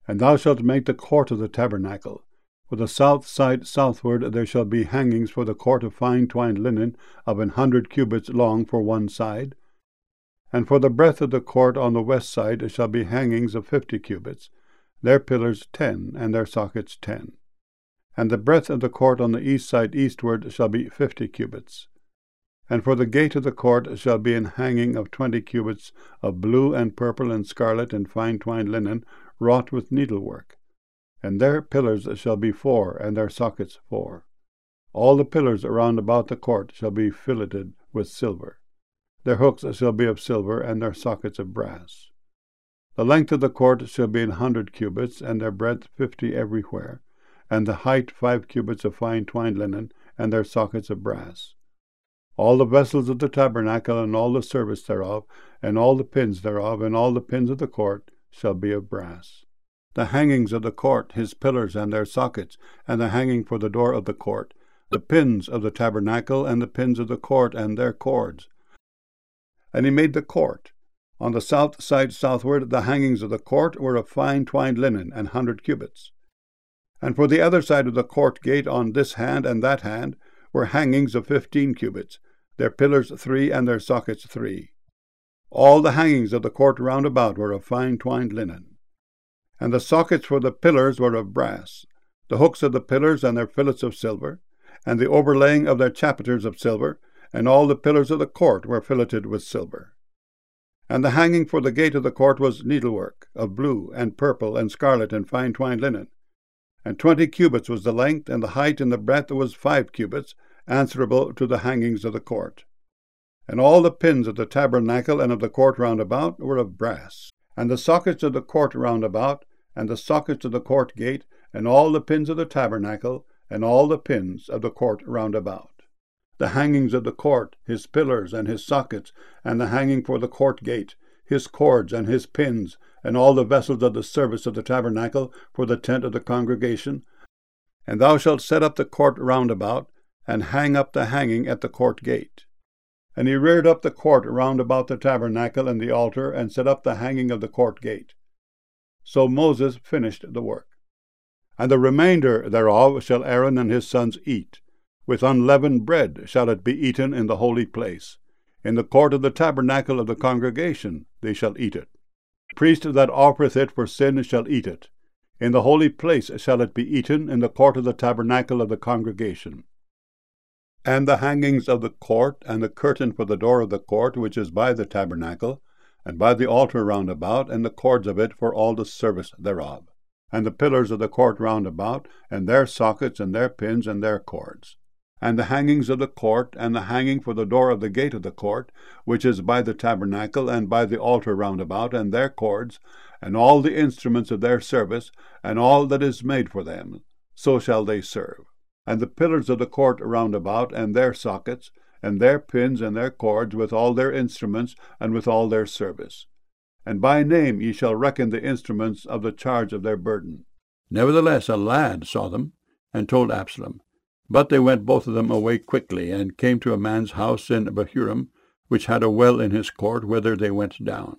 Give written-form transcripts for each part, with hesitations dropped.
And thou shalt make the court of the tabernacle. For the south side southward there shall be hangings for the court of fine twined linen of 100 cubits long for one side. And for the breadth of the court on the west side shall be hangings of 50 cubits, their pillars 10, and their sockets 10. And the breadth of the court on the east side eastward shall be 50 cubits. And for the gate of the court shall be an hanging of 20 cubits of blue and purple and scarlet and fine twined linen, wrought with needlework. And their pillars shall be 4, and their sockets 4. All the pillars around about the court shall be filleted with silver. Their hooks shall be of silver, and their sockets of brass. The length of the court shall be 100 cubits, and their breadth 50 everywhere, and the height 5 cubits of fine twined linen, and their sockets of brass. All the vessels of the tabernacle, and all the service thereof, and all the pins thereof, and all the pins of the court shall be of brass. The hangings of the court, his pillars and their sockets, and the hanging for the door of the court, the pins of the tabernacle, and the pins of the court, and their cords. And he made the court. On the south side southward the hangings of the court were of fine twined linen, 100 cubits. And for the other side of the court gate on this hand and that hand were hangings of 15 cubits, their pillars 3, and their sockets 3. All the hangings of the court round about were of fine twined linen. And the sockets for the pillars were of brass, the hooks of the pillars and their fillets of silver, and the overlaying of their chapiters of silver, and all the pillars of the court were filleted with silver. And the hanging for the gate of the court was needlework, of blue and purple and scarlet and fine twined linen. And 20 cubits was the length, and the height and the breadth was 5 cubits, answerable to the hangings of the court. And all the pins of the tabernacle and of the court round about were of brass. And the sockets of the court round about, and the sockets of the court gate, and all the pins of the tabernacle, and all the pins of the court round about. The hangings of the court, his pillars and his sockets, and the hanging for the court gate, his cords and his pins, and all the vessels of the service of the tabernacle for the tent of the congregation. And thou shalt set up the court round about, and hang up the hanging at the court gate. And he reared up the court round about the tabernacle and the altar, and set up the hanging of the court gate. So Moses finished the work. And the remainder thereof shall Aaron and his sons eat. With unleavened bread shall it be eaten in the holy place. In the court of the tabernacle of the congregation they shall eat it. The priest that offereth it for sin shall eat it. In the holy place shall it be eaten, in the court of the tabernacle of the congregation. And the hangings of the court, and the curtain for the door of the court, which is by the tabernacle, and by the altar round about, and the cords of it for all the service thereof. And the pillars of the court round about, and their sockets, and their pins, and their cords. And the hangings of the court, and the hanging for the door of the gate of the court, which is by the tabernacle, and by the altar round about, and their cords, and all the instruments of their service, and all that is made for them, so shall they serve. And the pillars of the court round about, and their sockets, and their pins, and their cords, with all their instruments, and with all their service. And by name ye shall reckon the instruments of the charge of their burden. Nevertheless a lad saw them, and told Absalom. But they went both of them away quickly, and came to a man's house in Bahurim, which had a well in his court, whither they went down.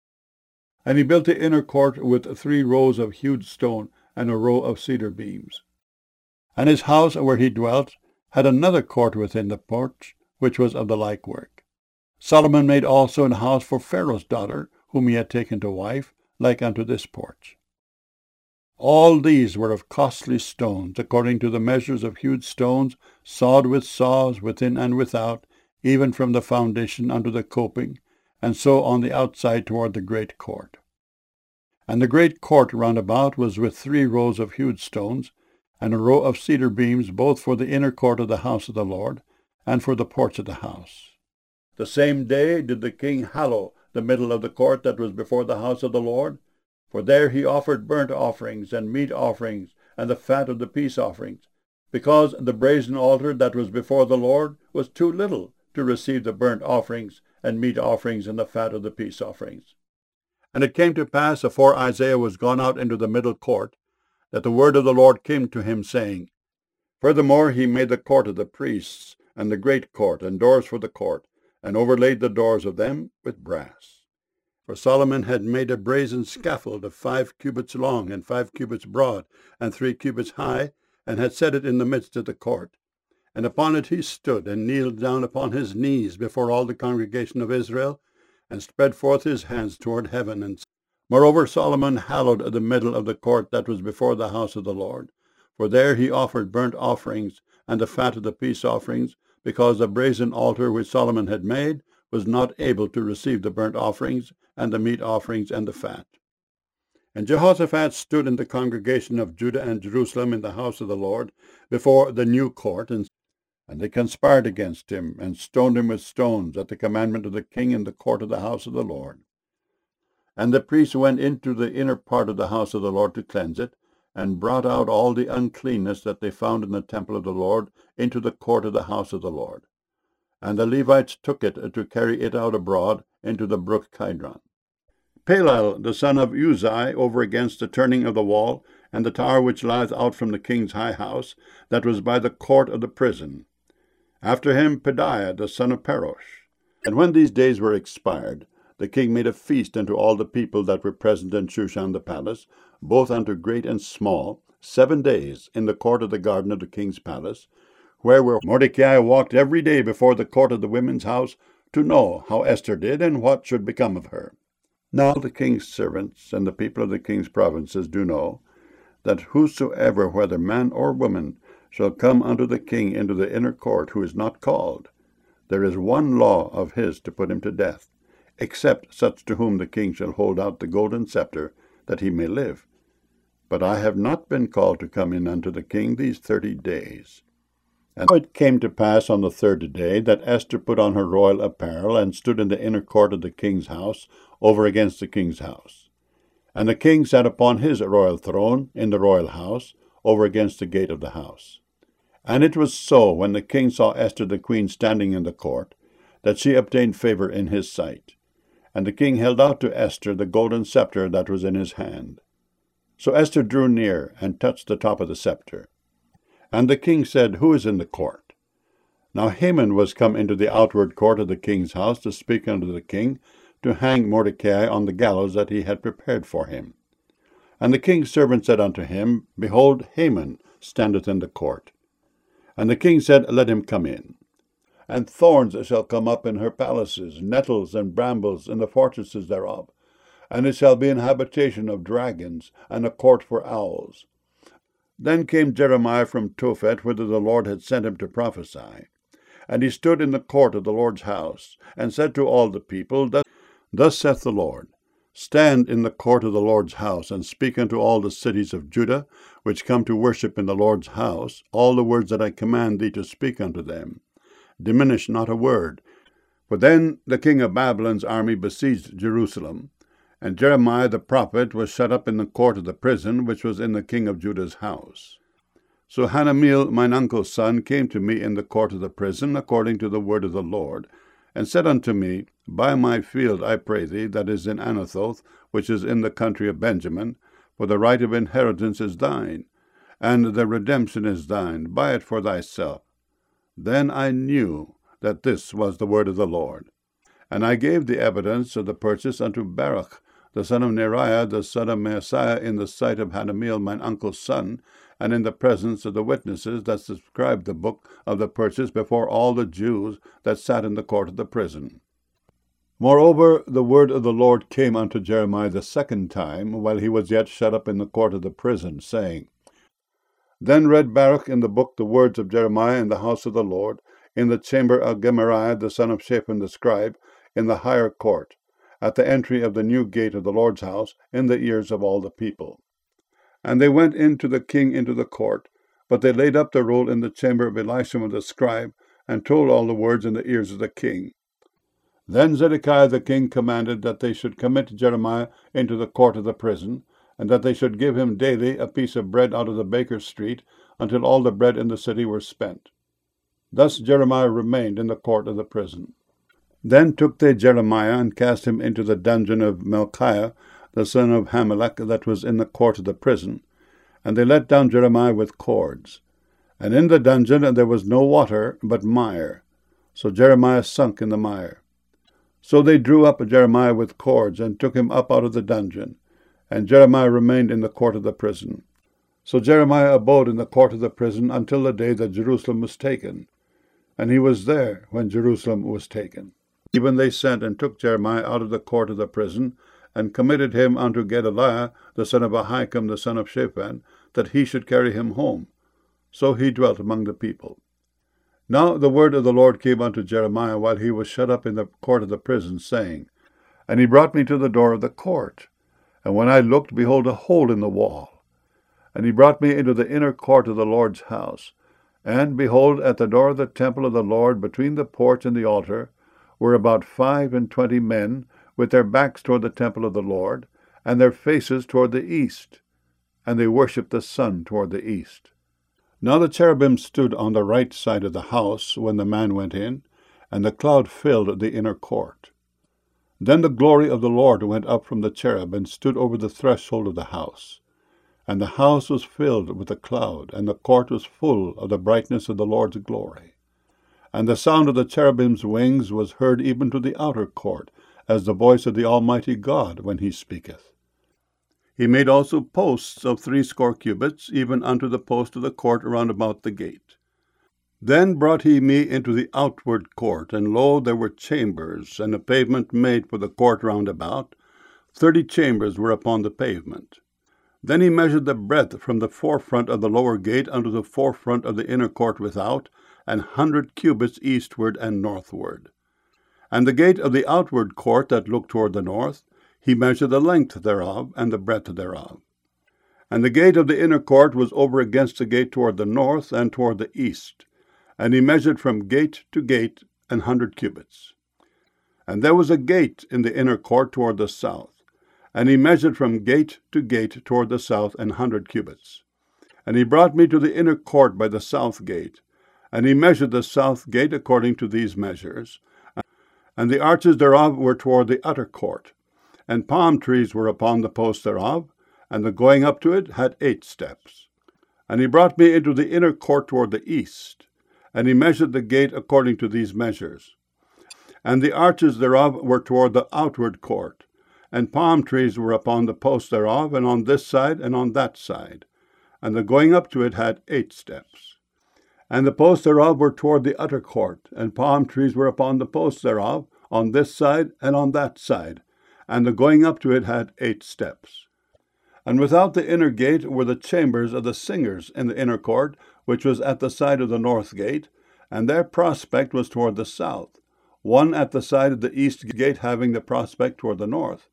And he built the inner court with 3 rows of hewed stone, and a row of cedar beams. And his house where he dwelt had another court within the porch, which was of the like work. Solomon made also an house for Pharaoh's daughter, whom he had taken to wife, like unto this porch. All these were of costly stones, according to the measures of hewed stones, sawed with saws within and without, even from the foundation unto the coping, and so on the outside toward the great court. And the great court round about was with 3 rows of hewed stones, and a row of cedar beams, both for the inner court of the house of the Lord, and for the porch of the house. The same day did the king hallow the middle of the court that was before the house of the Lord, for there he offered burnt offerings and meat offerings, and the fat of the peace offerings, because the brazen altar that was before the Lord was too little to receive the burnt offerings and meat offerings and the fat of the peace offerings. And it came to pass, afore Isaiah was gone out into the middle court, that the word of the Lord came to him, saying, Furthermore he made the court of the priests, and the great court, and doors for the court, and overlaid the doors of them with brass. For Solomon had made a brazen scaffold of 5 cubits long, and 5 cubits broad, and 3 cubits high, and had set it in the midst of the court. And upon it he stood, and kneeled down upon his knees before all the congregation of Israel, and spread forth his hands toward heaven. And moreover Solomon hallowed the middle of the court that was before the house of the Lord. For there he offered burnt offerings, and the fat of the peace offerings, because the brazen altar which Solomon had made was not able to receive the burnt offerings, and the meat offerings, and the fat. And Jehoshaphat stood in the congregation of Judah and Jerusalem in the house of the Lord, before the new court, and they conspired against him, and stoned him with stones, at the commandment of the king, in the court of the house of the Lord. And the priests went into the inner part of the house of the Lord to cleanse it, and brought out all the uncleanness that they found in the temple of the Lord into the court of the house of the Lord. And the Levites took it to carry it out abroad into the brook Kidron. Palal the son of Uzai over against the turning of the wall, and the tower which lieth out from the king's high house, that was by the court of the prison. After him Pedaiah the son of Parosh. And when these days were expired, the king made a feast unto all the people that were present in Shushan the palace, both unto great and small, 7 days, in the court of the garden of the king's palace, where Mordecai walked every day before the court of the women's house, to know how Esther did, and what should become of her. Now the king's servants and the people of the king's provinces do know, that whosoever, whether man or woman, shall come unto the king into the inner court, who is not called, there is one law of his to put him to death, except such to whom the king shall hold out the golden scepter, that he may live. But I have not been called to come in unto the king these 30 days. And it came to pass on the 3rd day, that Esther put on her royal apparel, and stood in the inner court of the king's house, over against the king's house. And the king sat upon his royal throne in the royal house, over against the gate of the house. And it was so, when the king saw Esther the queen standing in the court, that she obtained favor in his sight. And the king held out to Esther the golden scepter that was in his hand. So Esther drew near, and touched the top of the scepter. And the king said, Who is in the court? Now Haman was come into the outward court of the king's house to speak unto the king, to hang Mordecai on the gallows that he had prepared for him. And the king's servant said unto him, Behold, Haman standeth in the court. And the king said, Let him come in. And thorns shall come up in her palaces, nettles and brambles in the fortresses thereof. And it shall be an habitation of dragons, and a court for owls. Then came Jeremiah from Tophet, whither the Lord had sent him to prophesy. And he stood in the court of the Lord's house, and said to all the people, Thus saith the Lord, Stand in the court of the Lord's house, and speak unto all the cities of Judah, which come to worship in the Lord's house, all the words that I command thee to speak unto them. Diminish not a word. For then the king of Babylon's army besieged Jerusalem, and Jeremiah the prophet was shut up in the court of the prison, which was in the king of Judah's house. So Hanameel, mine uncle's son, came to me in the court of the prison, according to the word of the Lord, and said unto me, Buy my field, I pray thee, that is in Anathoth, which is in the country of Benjamin, for the right of inheritance is thine, and the redemption is thine. Buy it for thyself. Then I knew that this was the word of the Lord. And I gave the evidence of the purchase unto Baruch, the son of Neriah, the son of Maaseiah, in the sight of Hanameel, mine uncle's son, and in the presence of the witnesses that subscribed the book of the purchase before all the Jews that sat in the court of the prison. Moreover, the word of the Lord came unto Jeremiah the 2nd time, while he was yet shut up in the court of the prison, saying, Then read Baruch in the book the words of Jeremiah in the house of the Lord, in the chamber of Gemariah the son of Shaphan the scribe, in the higher court, at the entry of the new gate of the Lord's house, in the ears of all the people. And they went in to the king into the court, but they laid up the roll in the chamber of Elishama the scribe, and told all the words in the ears of the king. Then Zedekiah the king commanded that they should commit Jeremiah into the court of the prison, and that they should give him daily a piece of bread out of the baker's street, until all the bread in the city were spent. Thus Jeremiah remained in the court of the prison. Then took they Jeremiah, and cast him into the dungeon of Melchiah, the son of Hamelech, that was in the court of the prison. And they let down Jeremiah with cords. And in the dungeon there was no water, but mire. So Jeremiah sunk in the mire. So they drew up Jeremiah with cords, and took him up out of the dungeon. And Jeremiah remained in the court of the prison. So Jeremiah abode in the court of the prison until the day that Jerusalem was taken. And he was there when Jerusalem was taken. Even they sent and took Jeremiah out of the court of the prison, and committed him unto Gedaliah, the son of Ahikam, the son of Shaphan, that he should carry him home. So he dwelt among the people. Now the word of the Lord came unto Jeremiah while he was shut up in the court of the prison, saying, And he brought me to the door of the court. And when I looked, behold, a hole in the wall. And he brought me into the inner court of the Lord's house. And, behold, at the door of the temple of the Lord, between the porch and the altar, were about 25 men, with their backs toward the temple of the Lord, and their faces toward the east. And they worshipped the sun toward the east. Now the cherubim stood on the right side of the house when the man went in, and the cloud filled the inner court. Then the glory of the Lord went up from the cherub, and stood over the threshold of the house. And the house was filled with the cloud, and the court was full of the brightness of the Lord's glory. And the sound of the cherubim's wings was heard even to the outer court, as the voice of the Almighty God when he speaketh. He made also posts of 60 cubits, even unto the post of the court round about the gate. Then brought he me into the outward court, and lo, there were chambers, and a pavement made for the court round about. 30 chambers were upon the pavement. Then he measured the breadth from the forefront of the lower gate unto the forefront of the inner court without, 100 cubits eastward and northward. And the gate of the outward court that looked toward the north, he measured the length thereof, and the breadth thereof. And the gate of the inner court was over against the gate toward the north and toward the east. And he measured from gate to gate 100 cubits. And there was a gate in the inner court toward the south. And he measured from gate to gate toward the south 100 cubits. And he brought me to the inner court by the south gate. And he measured the south gate according to these measures. And the arches thereof were toward the utter court. And palm trees were upon the posts thereof, and the going up to it had 8 steps. And he brought me into the inner court toward the east, and he measured the gate according to these measures. And the arches thereof were toward the outward court, and palm trees were upon the posts thereof, and on this side and on that side. And the going up to it had 8 steps. And the posts thereof were toward the utter court, and palm trees were upon the posts thereof, on this side and on that side. And the going up to it had 8 steps. And without the inner gate were the chambers of the singers in the inner court, which was at the side of the north gate, and their prospect was toward the south, one at the side of the east gate having the prospect toward the north.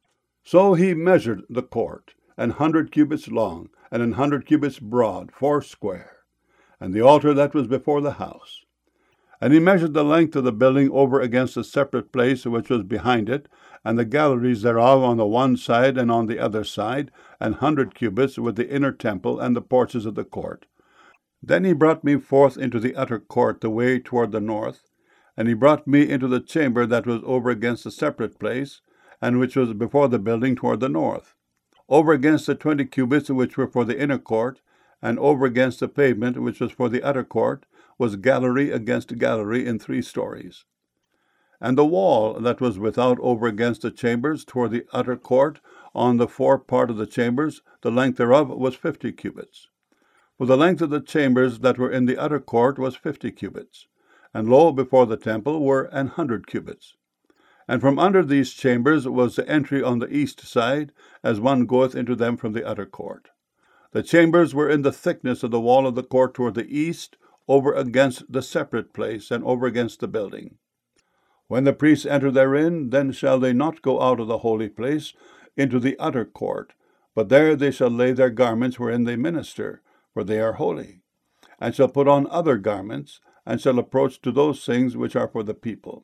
So he measured the court, 100 cubits long, and 100 cubits broad, foursquare, and the altar that was before the house. And he measured the length of the building over against a separate place which was behind it, and the galleries thereof on the one side and on the other side, 100 cubits, with the inner temple and the porches of the court. Then he brought me forth into the utter court the way toward the north, and he brought me into the chamber that was over against a separate place, and which was before the building toward the north. Over against the 20 cubits which were for the inner court, and over against the pavement which was for the utter court, was gallery against gallery in 3 stories. And the wall that was without over against the chambers toward the utter court, on the forepart of the chambers, the length thereof was 50 cubits. For the length of the chambers that were in the utter court was 50 cubits. And lo, before the temple were 100 cubits. And from under these chambers was the entry on the east side, as one goeth into them from the utter court. The chambers were in the thickness of the wall of the court toward the east, over against the separate place, and over against the building. When the priests enter therein, then shall they not go out of the holy place into the utter court, but there they shall lay their garments wherein they minister, for they are holy, and shall put on other garments, and shall approach to those things which are for the people.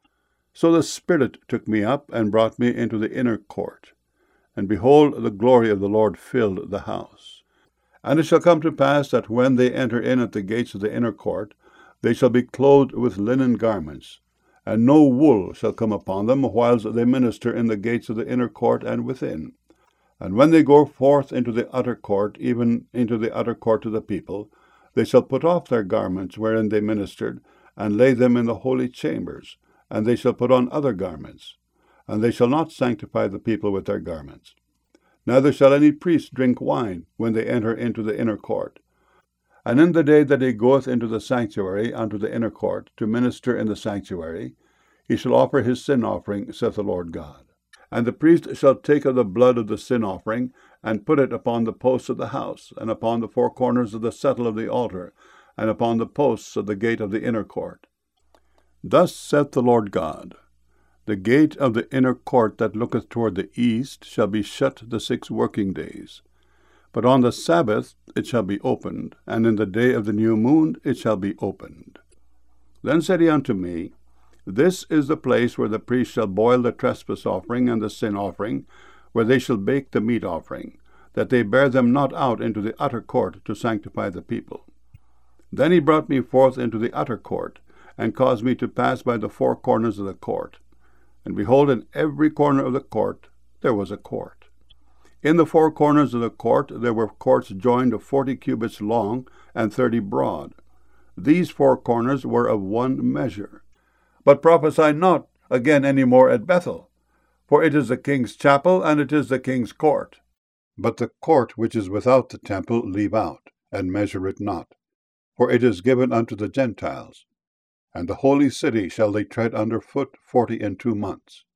So the Spirit took me up, and brought me into the inner court. And behold, the glory of the Lord filled the house. And it shall come to pass that when they enter in at the gates of the inner court, they shall be clothed with linen garments, and no wool shall come upon them, whilst they minister in the gates of the inner court and within. And when they go forth into the utter court, even into the utter court of the people, they shall put off their garments wherein they ministered, and lay them in the holy chambers, and they shall put on other garments, and they shall not sanctify the people with their garments. Neither shall any priest drink wine when they enter into the inner court. And in the day that he goeth into the sanctuary unto the inner court, to minister in the sanctuary, he shall offer his sin offering, saith the Lord God. And the priest shall take of the blood of the sin offering, and put it upon the posts of the house, and upon the four corners of the settle of the altar, and upon the posts of the gate of the inner court. Thus saith the Lord God, The gate of the inner court that looketh toward the east shall be shut the 6 working days. But on the Sabbath it shall be opened, and in the day of the new moon it shall be opened. Then said he unto me, This is the place where the priest shall boil the trespass offering and the sin offering, where they shall bake the meat offering, that they bear them not out into the utter court to sanctify the people. Then he brought me forth into the utter court, and caused me to pass by the 4 corners of the court. And behold, in every corner of the court there was a court. In the 4 corners of the court there were courts joined of 40 cubits long and 30 broad. These 4 corners were of one measure. But prophesy not again any more at Bethel, for it is the king's chapel, and it is the king's court. But the court which is without the temple leave out, and measure it not, for it is given unto the Gentiles. And the holy city shall they tread under foot 42 months.